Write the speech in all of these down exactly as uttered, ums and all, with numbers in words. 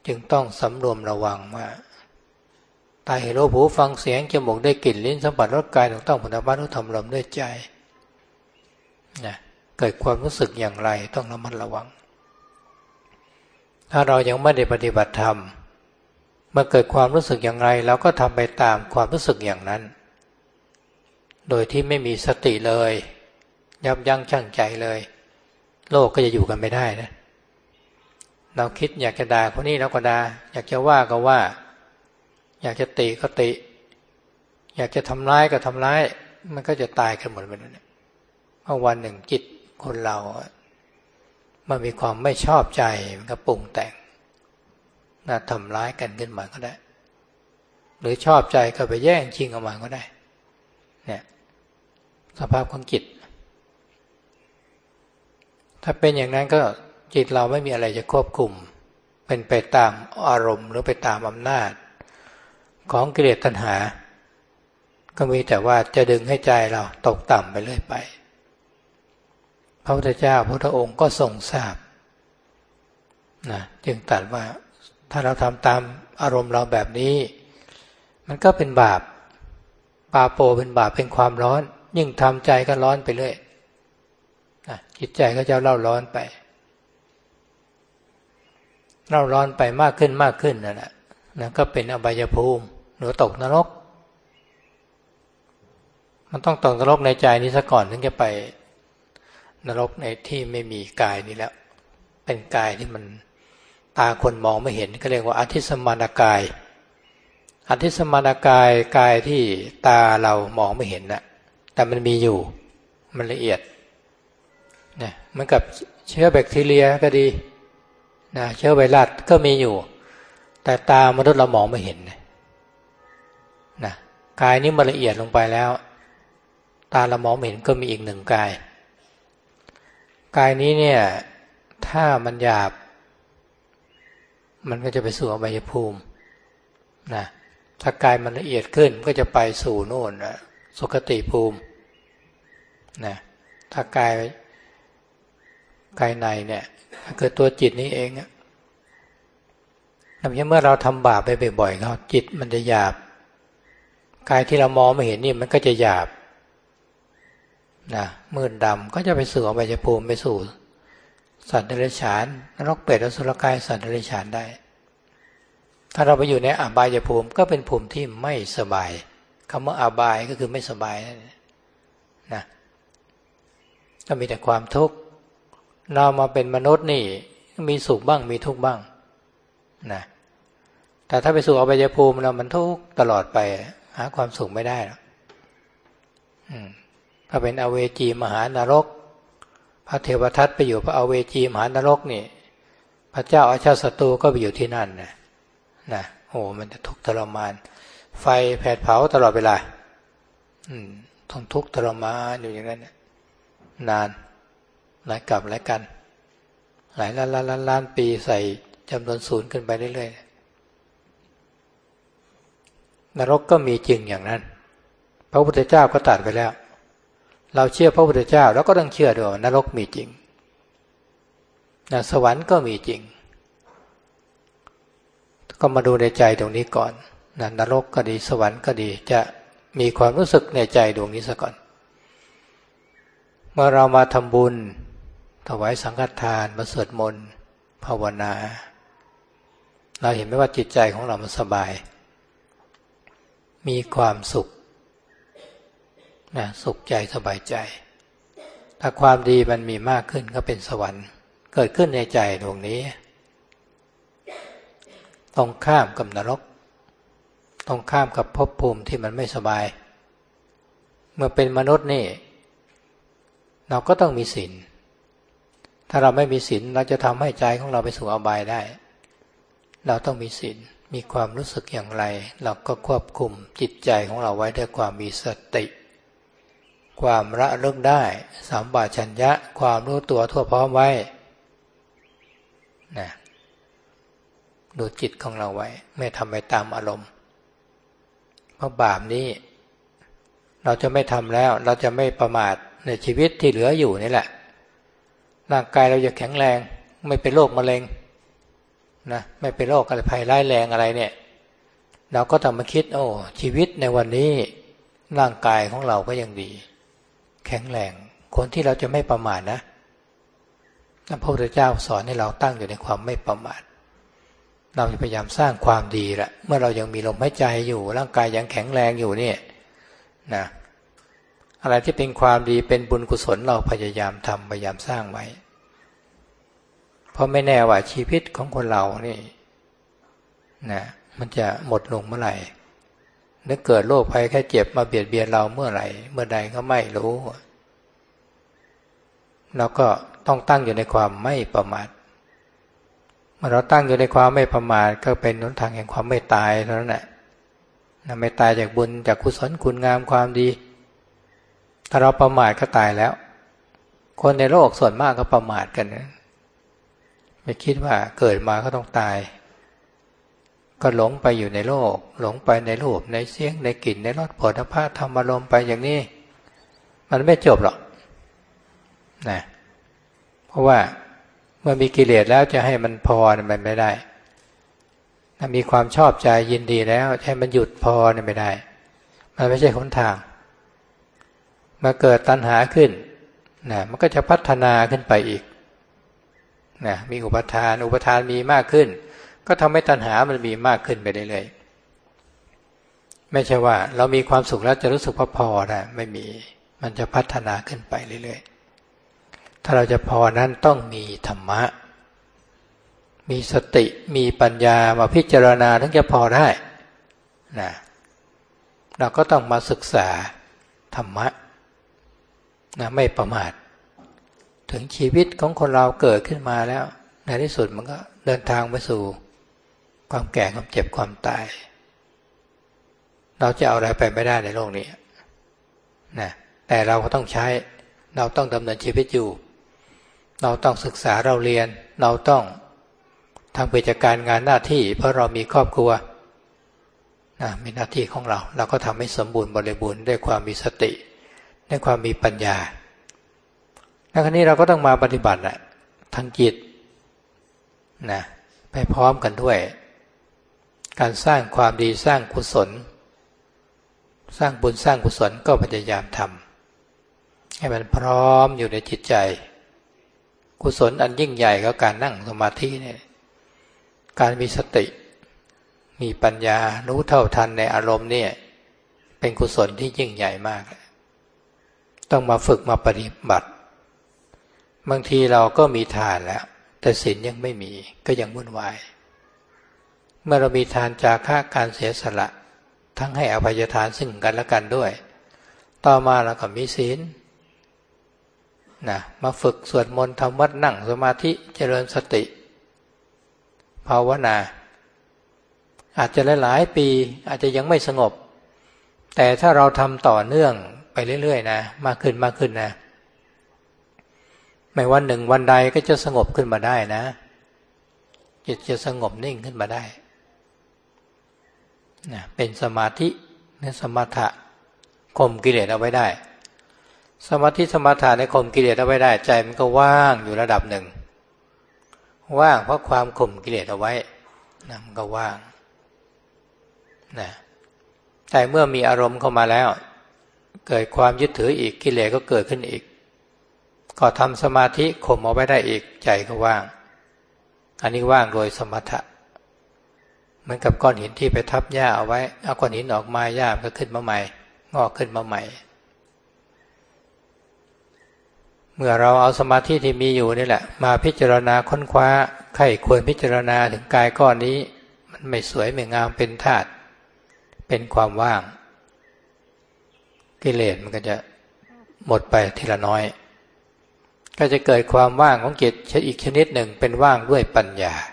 จึงต้องสำรวมระวังว่าตาเห็นรูปหูฟังเสียงจมูกได้กลิ่นลิ้นสัมผัสรสกายถูกต้องผลิภัณฑ์รู้ทำลมด้วยใจนะเกิดความรู้สึกอย่างไรต้องระมัดระวังถ้าเรายังไม่ได้ปฏิบัติธรรมเมื่อเกิดความรู้สึกอย่างไรเราก็ทำไปตามความรู้สึกอย่างนั้นโดยที่ไม่มีสติเลยยับยั้งชั่งใจเลยโลกก็จะอยู่กันไม่ได้นะเราคิดอยากจะด่าคนนี้เราก็ด่าอยากจะว่าก็ว่าอยากจะติก็ติอยากจะทำร้ายก็ทำร้ายมันก็จะตายกันหมดไปเลยเพราะวันหนึ่งจิตคนเรามันมีความไม่ชอบใจมันก็ปรุงแต่งน่าทำร้ายกันขึ้นมาก็ได้หรือชอบใจก็ไปแย่งชิงออกมาก็ได้เนี่ยสภาพของจิตถ้าเป็นอย่างนั้นก็จิตเราไม่มีอะไรจะควบคุมเป็นไปตามอารมณ์หรือไปตามอำนาจของกิเลสตัณหาก็มีแต่ว่าจะดึงให้ใจเราตกต่ำไปเรื่อยไปพระพุทธเจ้าพระพุทธองค์ก็ทรงทราบนะจึงตรัสว่าถ้าเราทำตามอารมณ์เราแบบนี้มันก็เป็นบาปปาโปเป็นบาปเป็นความร้อนยิ่งทำใจก็ร้อนไปเรื่อยนะจิตใจก็จะเล่าร้อนไปเล่าร้อนไปมากขึ้นมากขึ้นนั่นแหละนั่นก็เป็นอบายภูมิหรือตกนรกมันต้องตกนรกในใจนี้ซะก่อนถึงจะไปนรกในที่ไม่มีกายนี้แล้วเป็นกายที่มันตาคนมองไม่เห็นก็เรียกว่าอธิสมานกายอธิสมานกายกายที่ตาเรามองไม่เห็นนะแต่มันมีอยู่มันละเอียดเนี่ยเหมือนกับเชื้อแบคทีเรียก็ดีนะเชื้อไวรัสก็มีอยู่แต่ตามนุษย์เรามองไม่เห็นนะกายนี้มันละเอียดลงไปแล้วตาเรามองไม่เห็นก็มีอีกหนึ่งกายกายนี้เนี่ยถ้ามันหยาบมันก็จะไปสู่อบายภูมินะถ้ากายมันละเอียดขึ้นก็จะไปสู่โน่นนะสุคติภูมินะถ้ากายกายในเนี่ยถ้าเกิดตัวจิตนี้เองอะเมื่อเราทำบาปไปบ่อยๆเขาจิตมันจะหยาบกายที่เรามองไม่เห็นนี่มันก็จะหยาบนะมืดดำก็จะไปสู่อบายภูมิไปสู่สัตว์เดรัจฉานนรกเปรตอสุรกายสัตว์เดรัจฉานได้ถ้าเราไปอยู่ในอบายภูมิก็เป็นภูมิที่ไม่สบายคำว่าอบายก็คือไม่สบายนะก็มีแต่ความทุกข์เรามาเป็นมนุษย์นี่มีสุขบ้างมีทุกข์บ้างนะแต่ถ้าไปสู่อบายภูมิเรามันทุกข์ตลอดไปหาความสุขไม่ได้หรอกถ้าเป็นอเวจีมหานรกพระเทวทัตไปอยู่พระอเวจีมหานรกนี่พระเจ้าอาชาติศัตรูก็ไปอยู่ที่นั่นนะนะโอ้มันจะทุกข์ทรมานไฟแผดเผาตลอดเวลาอืมต้องทุกข์ทรมานอยู่อย่างนั้นนานหลายกับหลายกันหลายล้านล้านล้านล้านปีใส่จำนวนศูนย์ขึ้นไปเรื่อยๆนรกก็มีจริงอย่างนั้นพระพุทธเจ้าก็ตรัสไปแล้วเราเชื่อพระพุทธเจ้าแล้วก็ต้องเชื่อด้วยว่านรกมีจริงนะสวรรค์ก็มีจริงก็มาดูในใจตรงนี้ก่อนนะนรกก็ดีสวรรค์ก็ดีจะมีความรู้สึกในใจดวงนี้ซะก่อนเมื่อเรามาทำบุญถวายสังฆทานมาสวดมนต์ภาวนาเราเห็นไหมว่าจิตใจของเรามันสบายมีความสุขนะสุขใจสบายใจถ้าความดีมันมีมากขึ้นก็เป็นสวรรค์เกิดขึ้นในใจดวงนี้ตรงข้ามกับนรกตรงข้ามกับภพภูมิที่มันไม่สบายเมื่อเป็นมนุษย์นี่เราก็ต้องมีศีลถ้าเราไม่มีศีลเราจะทำให้ใจของเราไปสู่อบายได้เราต้องมีศีลมีความรู้สึกอย่างไรเราก็ควบคุมจิตใจของเราไว้ด้วยความมีสติความระลึกได้สัมปชัญญะความรู้ตัวทั่วพร้อมไว้นะดูจิตของเราไว้ไม่ทำไปตามอารมณ์เพราะบาปนี้เราจะไม่ทำแล้วเราจะไม่ประมาทในชีวิตที่เหลืออยู่นี่แหละร่างกายเราจะแข็งแรงไม่เป็นโรคมะเร็งนะไม่เป็นโรคอะไรภัยร้ายแรงอะไรเนี่ยเราก็ต้องมาคิดโอ้ชีวิตในวันนี้ร่างกายของเราก็ยังดีแข็งแรงคนที่เราจะไม่ประมาทนะพระพุทธเจ้าสอนให้เราตั้งอยู่ในความไม่ประมาทเราจะพยายามสร้างความดีละเมื่อเรายังมีลมหายใจอยู่ร่างกายยังแข็งแรงอยู่เนี่ยนะอะไรที่เป็นความดีเป็นบุญกุศลเราพยายามทำพยายามสร้างไว้เพราะไม่แน่ว่าชีวิตของคนเรานี่นะมันจะหมดลงเมื่อไหร่นึกเกิดโรคภัยแค่เจ็บมาเบียดเบียนเราเมื่อไหร่เมื่อใดก็ไม่รู้เราก็ต้องตั้งอยู่ในความไม่ประมาทเมื่อเราตั้งอยู่ในความไม่ประมาทก็เป็นหนทางแห่งความไม่ตายเท่านั้นแหละไม่ตายจากบุญจากกุศลคุณงามความดีถ้าเราประมาทก็ตายแล้วคนในโลกส่วนมากก็ประมาทกันนะไม่คิดว่าเกิดมาก็ต้องตายก็หลงไปอยู่ในโลกหลงไปในรูปในเสียงในกลิ่นในรสโผฏฐัพพะธรรมารมณ์ไปอย่างนี้มันไม่จบหรอกนะเพราะว่าเมื่อมีกิเลสแล้วจะให้มันพอมันไม่ได้ถ้ามีความชอบใจยินดีแล้วให้มันหยุดพอเนี่ยไม่ได้มันไม่ใช่หนทางมาเกิดตัณหาขึ้นนะมันก็จะพัฒนาขึ้นไปอีกนะมีอุปทานอุปทานมีมากขึ้นก็ทำให้ตัณหามันมีมากขึ้นไปเรื่อยๆไม่ใช่ว่าเรามีความสุขแล้วจะรู้สึกว่าพอนะไม่มีมันจะพัฒนาขึ้นไปเรื่อยๆถ้าเราจะพอนั้นต้องมีธรรมะมีสติมีปัญญามาพิจารณาถึงจะพอได้นะเราก็ต้องมาศึกษาธรรมะนะไม่ประมาทถึงชีวิตของคนเราเกิดขึ้นมาแล้วในที่สุดมันก็เดินทางไปสู่ความแก่ความเจ็บความตายเราจะเอาอะไรไปไม่ได้ในโลกนี้นะแต่เราก็ต้องใช้เราต้องดำเนินชีวิตอยู่เราต้องศึกษาเราเรียนเราต้องทำกิจการงานหน้าที่เพราะเรามีครอบครัวนะมีหน้าที่ของเราเราก็ทำให้สมบูรณ์บริบูรณ์ด้วยความมีสติด้วยความมีปัญญาแล้วคราวนี้เราก็ต้องมาปฏิบัติแหละทางจิตนะไปพร้อมกันด้วยการสร้างความดีสร้างกุศลสร้างบุญสร้างกุศลก็พยายามทำให้มันพร้อมอยู่ในจิตใจกุศลอันยิ่งใหญ่ก็การนั่งสมาธิเนี่ยการมีสติมีปัญญารู้เท่าทันในอารมณ์เนี่ยเป็นกุศลที่ยิ่งใหญ่มากต้องมาฝึกมาปฏิบัติบางทีเราก็มีทานแล้วแต่ศีลยังไม่มีก็ยังวุ่นวายเมื่อเรามีทานจาคะการเสียสละทั้งให้อภัยทานซึ่งกันและกันด้วยต่อมาเราก็มีศีลนะมาฝึกสวดมนต์ทำวัดนั่งสมาธิเจริญสติภาวนาอาจจะหลายๆปีอาจจะยังไม่สงบแต่ถ้าเราทำต่อเนื่องไปเรื่อยๆนะมากขึ้นมากขึ้นนะไม่วันหนึ่งวันใดก็จะสงบขึ้นมาได้นะจิตจะสงบนิ่งขึ้นมาได้นะเป็นสมาธิในสมถะข่มกิเลสเอาไว้ได้สมาธิสมถะในข่มกิเลสเอาไว้ได้ใจมันก็ว่างอยู่ระดับหนึ่งว่างเพราะความข่มกิเลสเอาไว้นะมันก็ว่างนะแต่เมื่อมีอารมณ์เข้ามาแล้วเกิดความยึดถืออีกกิเลสก็เกิดขึ้นอีกก็ทำสมาธิข่มเอาไว้ได้อีกใจก็ว่างอันนี้ว่างโดยสมถะเหมือนกับก้อนหินที่ไปทับหญ้าเอาไว้เอาก้อนหินออกมาหญ้ามันก็ขึ้นมาใหม่งอกขึ้นมาใหม่เมื่อเราเอาสมาธิที่มีอยู่นี่แหละมาพิจารณาค้นคว้าใครควรพิจารณาถึงกายก้อนนี้มันไม่สวยไม่งามเป็นธาตุเป็นความว่างกิเลสมันก็จะหมดไปทีละน้อยก็จะเกิดความว่างของจิตอีกชนิดหนึ่งเป็นว่างด้วยปัญญา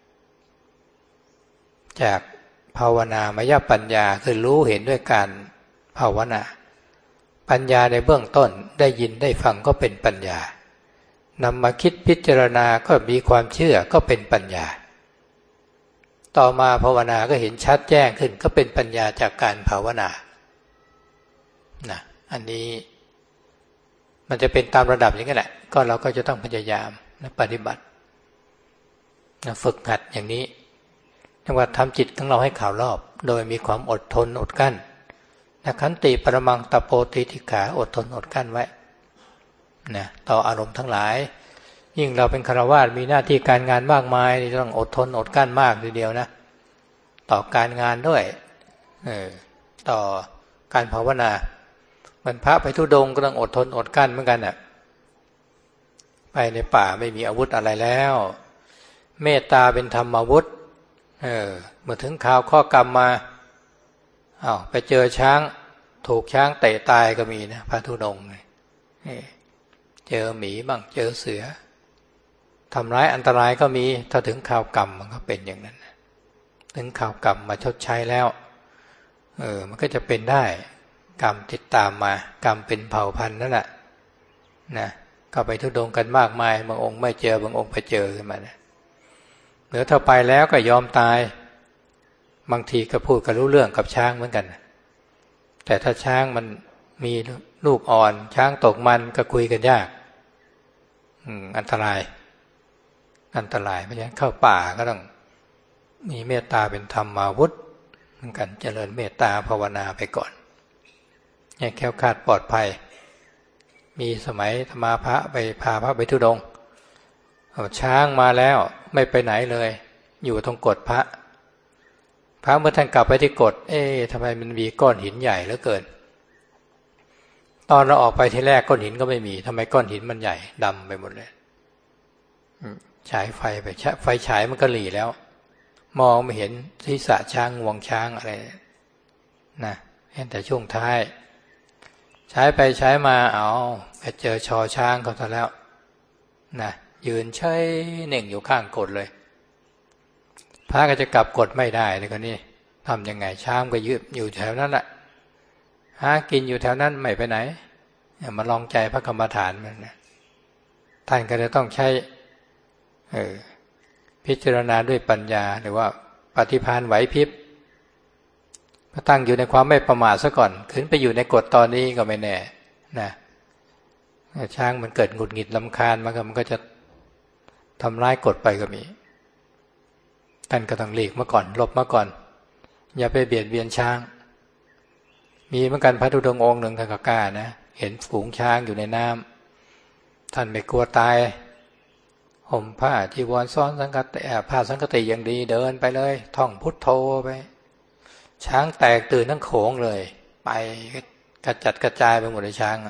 จากภาวนามยปัญญาคือรู้เห็นด้วยการภาวนาปัญญาในเบื้องต้นได้ยินได้ฟังก็เป็นปัญญานำมาคิดพิจารณาก็มีความเชื่อก็เป็นปัญญาต่อมาภาวนาก็เห็นชัดแจ้งขึ้นก็เป็นปัญญาจากการภาวนานะอันนี้มันจะเป็นตามระดับอย่างนี้แหละก็เราก็จะต้องพยายามและปฏิบัติฝึกหัดอย่างนี้เรียกว่าทำจิตของเราให้ข่าวรอบโดยมีความอดทนอดกั้นนะขันติปรมังตโปติติขาอดทนอดกั้นไว้นะต่ออารมณ์ทั้งหลายยิ่งเราเป็นฆราวาสมีหน้าที่การงานมากมายต้องอดทนอดกั้นมากทีเดียวนะต่อการงานด้วยเออต่อการภาวนาเหมือนพระไปธุดงค์ก็ต้องอดทนอดกั้นเหมือนกันน่ะไปในป่าไม่มีอาวุธอะไรแล้วเมตตาเป็นธรรมอาวุธเออเมื่อถึงข่าวข้อกรรมมาอ้าวไปเจอช้างถูกช้างเตะตายก็มีนะพระธุดงค์เจอหมีบ้างเจอเสือทำร้ายอันตรายก็มีถ้าถึงข่าวกรรมมันก็เป็นอย่างนั้นถึงข่าวกรรมมาชดใช้แล้วเออมันก็จะเป็นได้กรรมติดตามมากรรมเป็นเผ่าพันธุ์นั่นแหละนะก็ไปธุดงค์กันมากมายบางองค์ไม่เจอบางองค์ไปเจอขึ้นมานะหรือถ้าไปแล้วก็ยอมตายบางทีก็พูดกันรู้เรื่องกับช้างเหมือนกันแต่ถ้าช้างมันมีลูกอ่อนช้างตกมันก็คุยกันยากอืมอันตรายอันตรายเพราะฉะนั้นเข้าป่าก็ต้องมีเมตตาเป็นธรรมาวุธเหมือนกันเจริญเมตตาภาวนาไปก่อนให้แคล้วคลาดปลอดภัยมีสมัยธรรมาพระไปพาพระไปธุดงค์ช้างมาแล้วไม่ไปไหนเลยอยู่ตรงกฏพระพระเมื่อท่านกลับไปที่กฏเอ๊ะทำไมมันมีก้อนหินใหญ่เหลือเกินตอนเราออกไปทีแรกก้อนหินก็ไม่มีทำไมก้อนหินมันใหญ่ดำไปหมดเลยฉายไฟไปไฟฉายมันก็หลีแล้วมองไม่เห็นศีรษะช้างงวงช้างอะไรนะเห็นแต่ช่วงท้ายใช้ไปใช้มาเอาไปเจอชอช้างเขาซะแล้วนะยืนเฉยเน่งอยู่ข้างกฏเลยพระก็จะกลับกฏไม่ได้เลยคนนี้ทำยังไงช้างก็ยืนอยู่แถวนั้นแหละหากินอยู่แถวนั้นไม่ไปไหนมาลองใจพระกรรมฐานมันนะท่านก็จะต้องใช้เออพิจารณาด้วยปัญญาหรือว่าปฏิภาณไหวพริบก็ตั้งอยู่ในความไม่ประมาทซะก่อนขึ้นไปอยู่ในกฎตอนนี้ก็ไม่แน่นะช้างมันเกิดหงุดหงิดรำคาญมันก็จะทำร้ายกฎไปก็มีท่านก็ต้องหลีกมาก่อนหลบมาก่อนอย่าไปเบียดเบียนช้างมีเหมือนกันพระธุดงค์องค์หนึ่งท่านก็กล้านะเห็นฝูงช้างอยู่ในน้ำท่านไม่กลัวตายห่มผ้าจีวรซ้อนสังฆติผ้าสังฆติอย่างดีเดินไปเลยท่องพุทโธไปช้างแตกตื่นทั้งโขงเลยไปกระจัดกระจายไปหมดเลยช้าง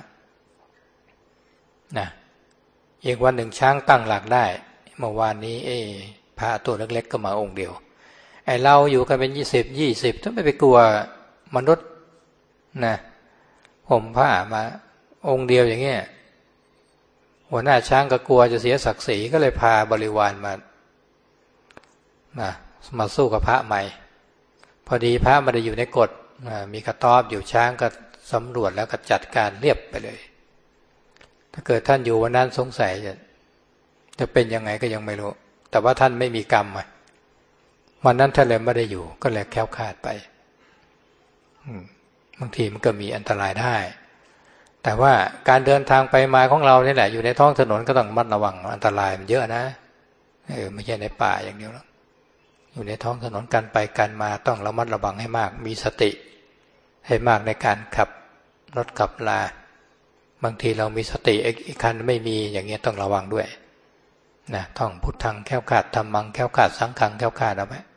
นะอีกวันหนึ่งช้างตั้งหลักได้เมื่อวานนี้เอพระตัวเล็กๆก็มาองค์เดียวไอ้เราอยู่กันเป็นยี่สิบยี่สิบถ้าไม่ไปกลัวมนุษย์นะห่มผ้ามาองค์เดียวอย่างเงี้ยหัวหน้าช้างก็กลัวจะเสียศักดิ์ศรีก็เลยพาบริวารมามามาสู้กับพระใหม่พอดีพระไม่ได้อยู่ในกฎมีกระต๊อบอยู่ช้างก็สำรวจแล้วก็จัดการเรียบไปเลยถ้าเกิดท่านอยู่วันนั้นสงสัยจะจะเป็นยังไงก็ยังไม่รู้แต่ว่าท่านไม่มีกรรมวันนั้นท่านเลยไม่ได้อยู่ก็เลยแคล้วคลาดไปบางทีมันก็มีอันตรายได้แต่ว่าการเดินทางไปมาของเราเนี่ยแหละอยู่ในท้องถนนก็ต้องระมัดระวังอันตรายมันเยอะนะเออไม่ใช่ในป่าอย่างเดียวหรอกอยู่ในท้องถนนการไปการมาต้องระมัดระวังให้มากมีสติให้มากในการขับรถขับลาบางทีเรามีสติอีกคันไม่มีอย่างเงี้ยต้องระวังด้วยนะท่องพุทธังแคล้วคลาดธัมมังแคล้วคลาดสังฆังแคล้วคลาดเอาไว้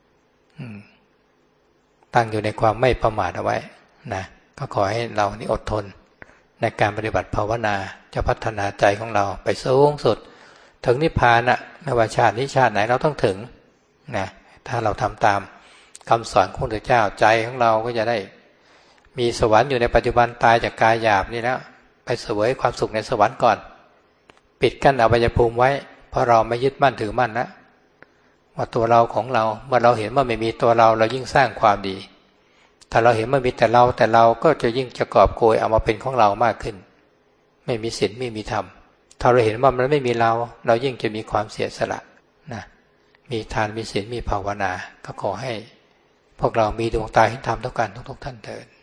ตั้งอยู่ในความไม่ประมาทเอาไว้นะก็ขอให้เรานี่อดทนในการปฏิบัติภาวนาจะพัฒนาใจของเราไปสูงสุดถึงนิพพานอะไม่ว่าชาตินี้ชาติไหนเราต้องถึงนะถ้าเราทำตามคำสอนของพระพุทธเจ้าใจของเราก็จะได้มีสวรรค์อยู่ในปัจจุบันตายจากกายหยาบนี่แล้วไปเสวยความสุขในสวรรค์ก่อนปิดกั้นอบายภูมิไว้เพราะเราไม่ยึดมั่นถือมั่นนะว่าตัวเราของเราเมื่อเราเห็นว่าไม่มีตัวเราเรายิ่งสร้างความดีถ้าเราเห็นว่ามีแต่เราแต่เราก็จะยิ่งจะกอบโกยเอามาเป็นของเรามากขึ้นไม่มีศีลไม่มีธรรมถ้าเราเห็นว่ามันไม่มีเราเรายิ่งจะมีความเสียสละนะมีทานมีศีลมีภาวนาก็ขอให้พวกเรามีดวงตาเห็นธรรมทุกกันทุกๆท่านเถิด